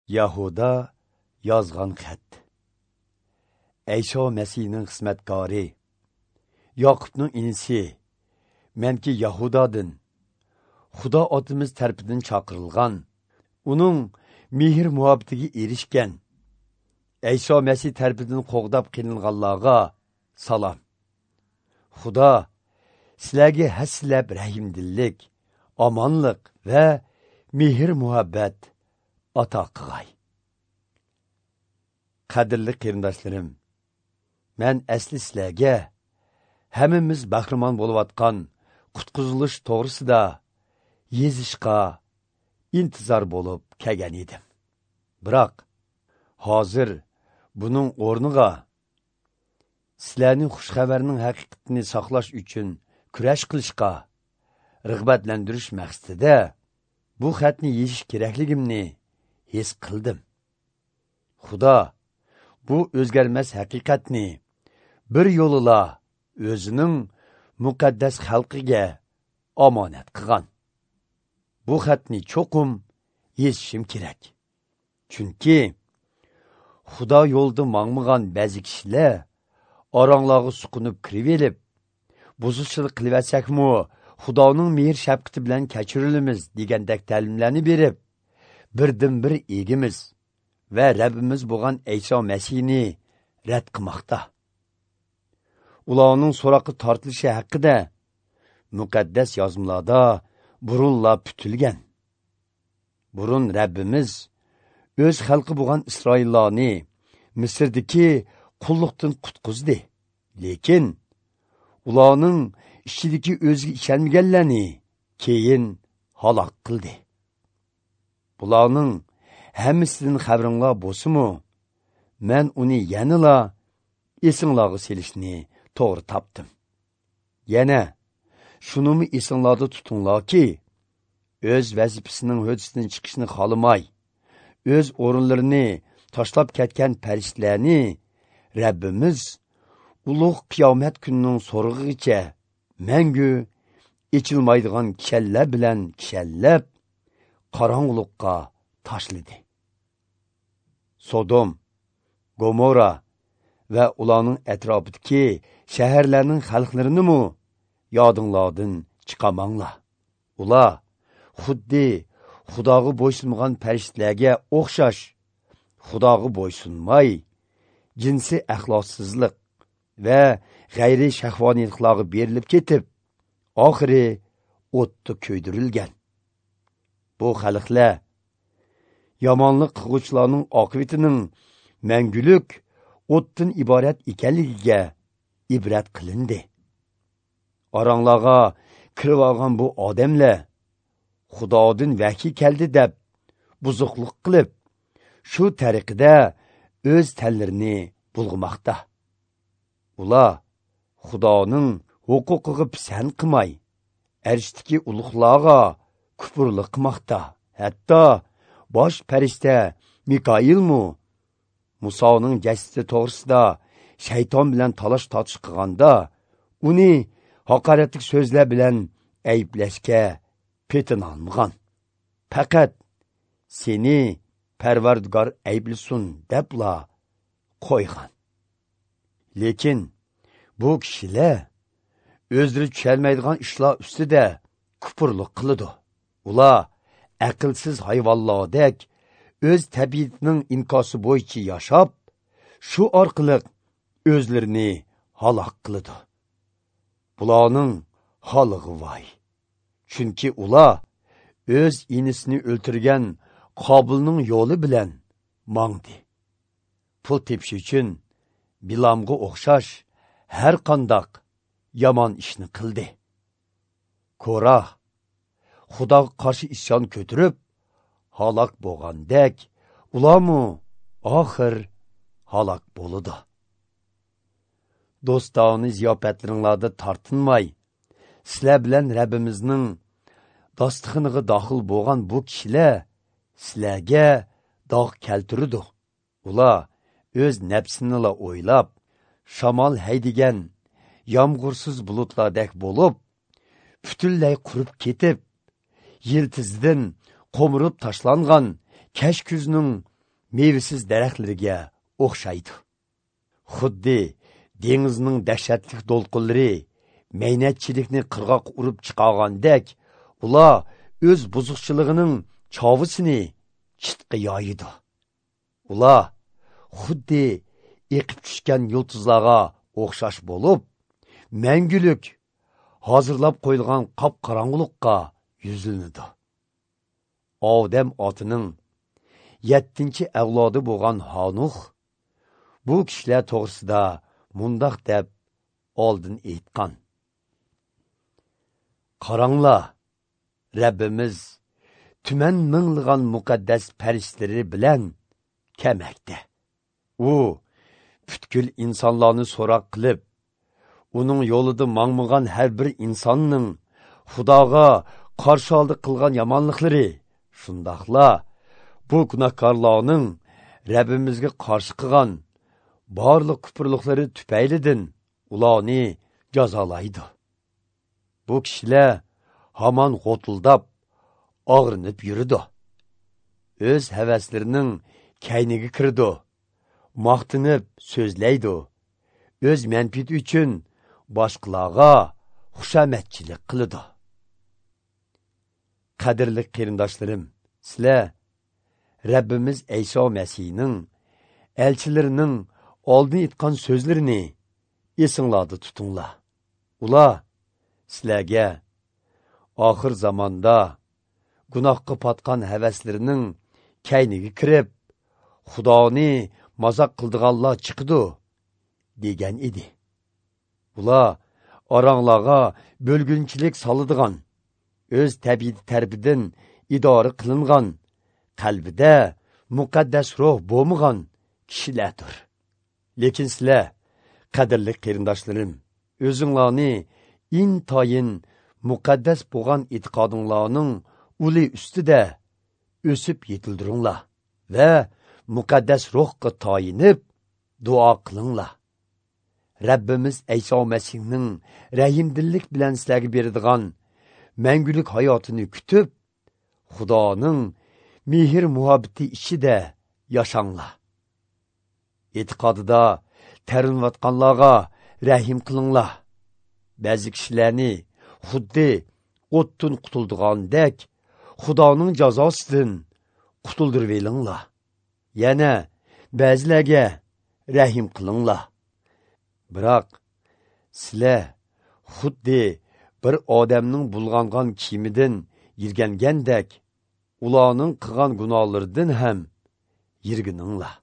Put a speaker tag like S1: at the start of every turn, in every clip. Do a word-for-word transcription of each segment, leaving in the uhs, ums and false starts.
S1: Yahuda yozgan xat. Eyşo Mesihning xizmatkori, Yoqubning inisi, menki Yahudadin, Xudo otimiz tarafidan chaqirilgan, uning mehr muhabbatiga erishgan, Eyşo Mesih tarafidan qo'g'dab qilinganlarga salom. Xudo sizlarga haslab rahimdillik, omonlik va mehr muhabbat ata qilg'ay. Qadrli qarindoshlarim, men asli sizlarga hammamiz bahramon bo'layotgan qutqizilish to'g'risida yezishga intizor bo'lib kelgan edim. Biroq hozir buning o'rniga sizlarning xushxabarning haqiqatini saqlash uchun kurash qilishga rag'batlantirish maqsadida bu xatni yezish kerakligimni his qildim. Xudo bu o'zgarmas haqiqatni bir yo'lila o'zining muqaddas xalqiga omonat qilgan. Bu xatni cho'qim yezishim kerak. Chunki Xudo yo'lda mangmagan ba'zi kishilar oranglarga suqunib kirib elib, buzuvchilik qilaversakmi, Xudoning mehr shafqati bilan kechirilamiz degandek ta'limlarni berib, birdan bir egimiz va Rabbimiz bo'lgan Eyşo Mesihni rad qilmoqda. Ularning so'roqqa tortilishi haqida muqaddas yozmalarda burunla putilgan. Burun Rabbimiz o'z xalqi bo'lgan Isroillarni Misrdagi qulluqdan qutqizdi. Lekin ularning ichidagi o'ziga ishonmaganlarni keyin halok qildi. Bularning hammasidan xabaringlar bo'lsa-mu, men uni yanala esinglarga selishni to'g'ri topdim. Yana shunimi esinglarda tutinglarki, o'z vazifasining huddidan chiqishni xolamay, o'z o'rinlarini tashlab ketgan farishtalarni Rabbimiz ulug' qiyomat kunining so'rig'igacha mangu echilmaydigan kishanlar bilan kishallab qorong'ulikqa tashladi. Sodom, Gomora va ularning atrofidagi shaharlarning xalqlarini mu yodinglardan chiqamanglar. Ular xuddi Xudoga bo'ysunmagan farishtalarga o'xshash, Xudoga bo'ysunmay, jinsi axloqsizlik va g'ayri shahvoniyliklarga berilib ketib, oxiri o'tda ko'ydirilgan. Bu xalqlar yomonlik qilguvchilarning oqibatining mangulik o'tdan iborat ekanligiga ibrat qilindi. Oranglarga kirib olgan bu odamlar Xudodan vahiy keldi deb buzuqlik qilib, shu tariqada o'z tanlarini bulg'moqda. Ular Xudoning huquqiga pisand qilmay, arshdagi ulug'larga kufrlik qilmoqda. Hatto bosh farishta Mikoilmu Musoning jasadi to'g'risida shayton bilan talash tortish qilganda, uni haqoratli so'zlar bilan ayblashga petinolmagan. Faqat seni Parvardigor ayblasin debla qo'ygan. Lekin bu kishilar o'zlari tushalmaydigan ishlar ustida kufrlik qiladi. Ular aqlsiz hayvonlardek o'z tabiatining inkosi bo'yicha yashab, shu orqali o'zlarini halok qiladi. Bularning holiga voy. Chunki ular o'z inisini o'ltirgan Qobilning yo'li bilan mangdi. Pul tepish uchun Bilamga o'xshash har qandoq yomon ishni qildi. Korah Xudoga qarshi isyon ko'tarib halok bo'lgandek, ularmu oxir halok bo'ladi. Do'stona ziyofatlaringlarda tortinmay, sizlar bilan Rabbimizning dasturxoniga daxil bo'lgan bu kishilar sizlarga dog' keltirdi. Ular o'z nafsini o'ylab, shamol haydigan yomg'irsiz bulutlardek bo'lib, butunlay qurib ketib, yiltizdan qo'mirib tashlangan kash kuzning mevsiz daraxtlarga o'xshaydi. Xuddi dengizning dahshatli to'lqinlari maynatchilikni qirg'oq urib chiqargandek, ular o'z buzuqchiligining chovisini chitqa yoyidi. Ular xuddi eqib tushgan yulduzlarga o'xshash bo'lib, mangulik hozirlab qo'yilgan qop-qorong'ulikqa yuzlanadi. Odam otining yettinchi avlodi bo'lgan Hanuh bu kishilar to'g'risida mundoq deb oldin aytgan. Qaranglar, Rabbimiz tuman minglagan muqaddas farishlari bilan kelmoqda. U butkul insonlarni so'roq qilib, uning yo'lida mangmagan har bir insonning Xudoga qarshi oldi qilgan yomonliklari, shundoqla bu gunohkorlarning Rabbimizga qarshi qilgan barliq kufrliklari tufaylidan ularni jazolaydi. Bu kishilar hamon g'o'tildab, og'rinib yuridi. O'z havaslarining kayniga kirdi. Maqtinib so'zlaydi. O'z manfaati uchun boshqalarga xushomadchilik qiladi. Qadrli qarindoshlarim, sizlar Rabbimiz Ayso Masihning elchilarining oldin aytgan so'zlarini esinglarda tutinglar. Ular sizlarga oxir zamonda gunohga patgan havaslarining kayniga kirib, Xudoni mazoq qildiganlar chiqdi degan edi. Ular oranglarga bo'lgunchilik soladigan, o'z tabiat tarbidan idora qilingan, qalbida muqaddas ruh bo'lmagan kishilardir. Lekin sizlar, qadrli qarindoshlarim, o'zinglarni intayin muqaddas bo'lgan e'tiqodinglarning uli ustida o'sib yetildiringlar va muqaddas ruhga toyinib duo qilinglar. Rabbimiz Ayso Masihning rahimdillik bilan sizlarga beradigan mangulik hayotini kutib, Xudoning mehr muhabbati ichida yashanglar. E'tiqodida tarinayotganlarga rahim qilinglar. Ba'zi kishilarni xuddi o'tdan qutuldigandek Xudoning jazosidan qutuldirib elinglar. Yana ba'zilarga rahim qilinglar. Biroq sizlar xuddi bir odamning bulg'angan kiyimidan yirgangandek ularning qilgan gunohlaridan ham yirgininglar.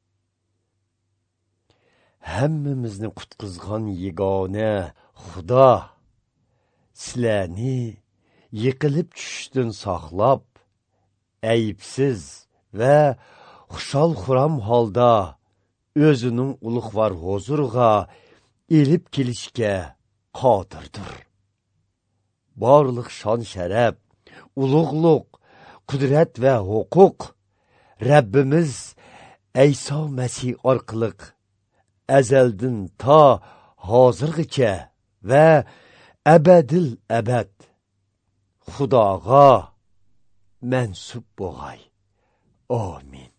S1: Hammamizni qutqizgan yegona Xudo sizlarni yiqilib tushishdan saqlab, ayibsiz va xushal-xuram holda o'zining ulug'vor huzuriga elib kelishga qodirdir. Barliq shon sharaf, ulug'liq, qudrat va huquq Rabbimiz Ayso Masih orqali azaldan to hozirgacha va abadil abad Xudoga mansub bo'lg'ay. Amin.